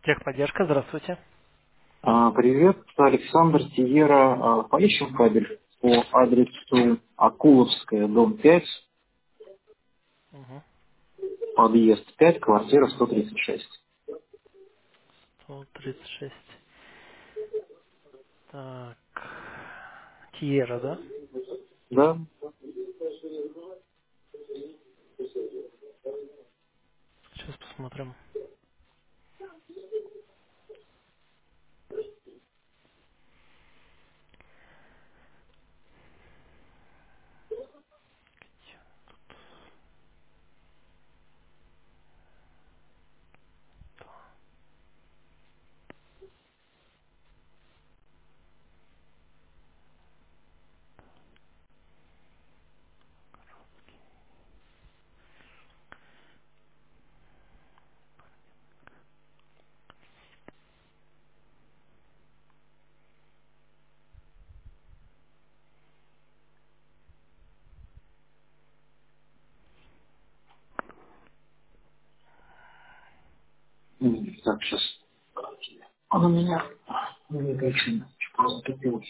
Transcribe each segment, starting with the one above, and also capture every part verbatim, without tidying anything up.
Техподдержка, здравствуйте. А, Привет, Александр Тиера. А, Поищем кабель по адресу Акуловская, дом пять, Угу. подъезд пять, квартира сто тридцать шесть. сто тридцать шесть. Так. Тиера, да? Да? Сейчас посмотрим. М, Так, сейчас. Он у меня не выключен. Поступил.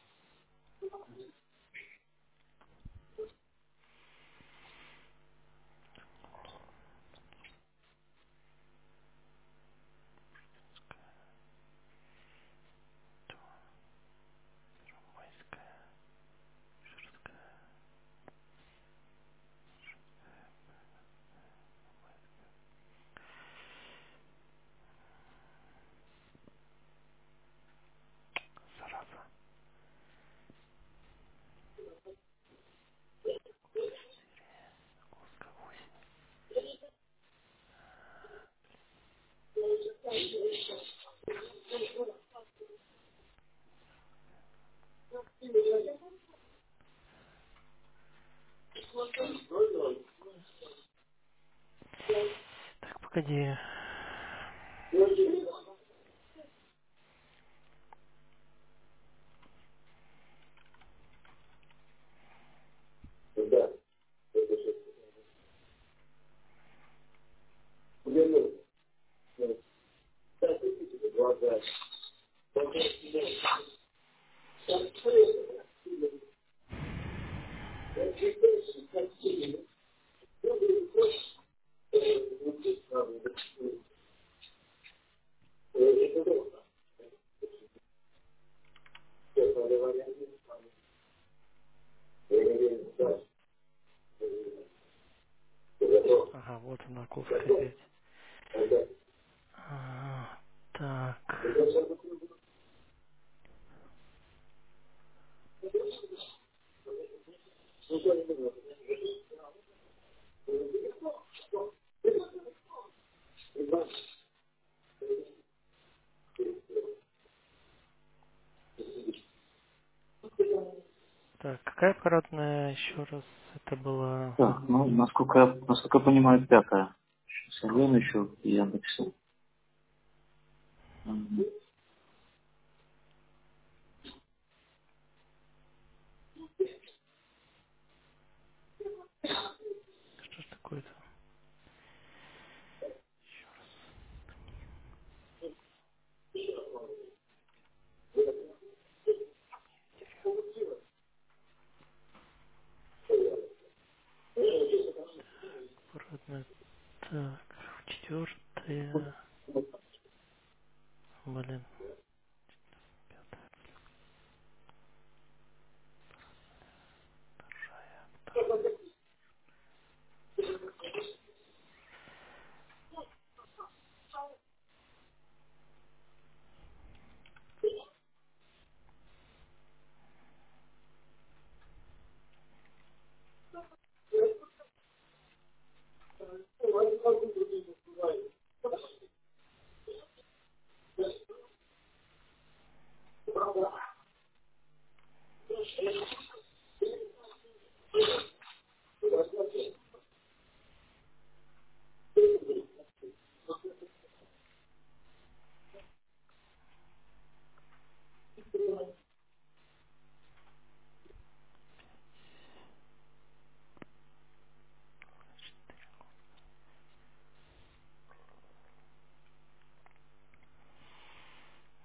Зараза. Так, погоди. Ага, вот она, Курская пять. А, так. Так, какая аппаратная еще раз? Это была... Так, ну, насколько, я- насколько я понимаю, пятая. Сейчас я гляну еще в Яндексе. Мгм. Что ж такое-то? Аппаратная... Так, четвертая... Блин.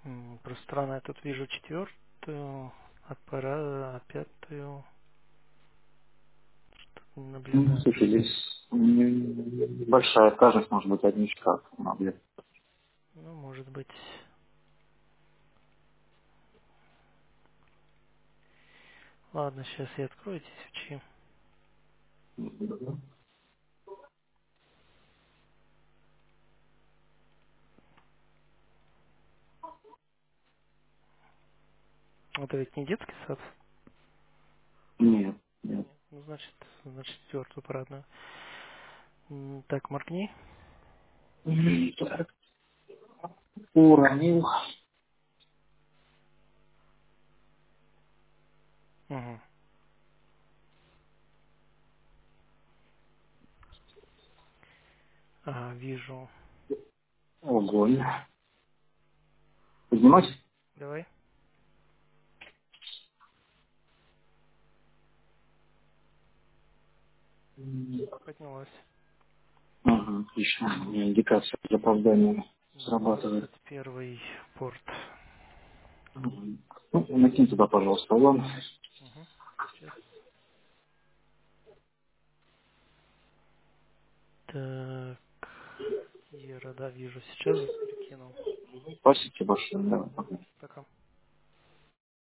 М, Просто странно, я тут вижу четвертую, а пора, а пятую не Ну, наблюдаю. слушай, здесь м, большая скажешь, может быть, одни шкаф на объект. Ну, может быть. Ладно, сейчас я открою эти свечи. Это ведь не детский сад? Нет, нет. Нет. Ну, значит, значит четвертую парадную. М, Так, моргни. М, Так, уронил. Угу. Ага, вижу. Огонь. Поднимать? Давай. М, Поднялась. Ага, отлично. У меня индикация запоздания срабатывает. Двадцать первый порт. Мгм. Ну, накинь туда, пожалуйста, ладно. Угу. Сейчас. Так, Ера, да, вижу. Сейчас перекинул. Спасибо большое. Давай, пока. Пока.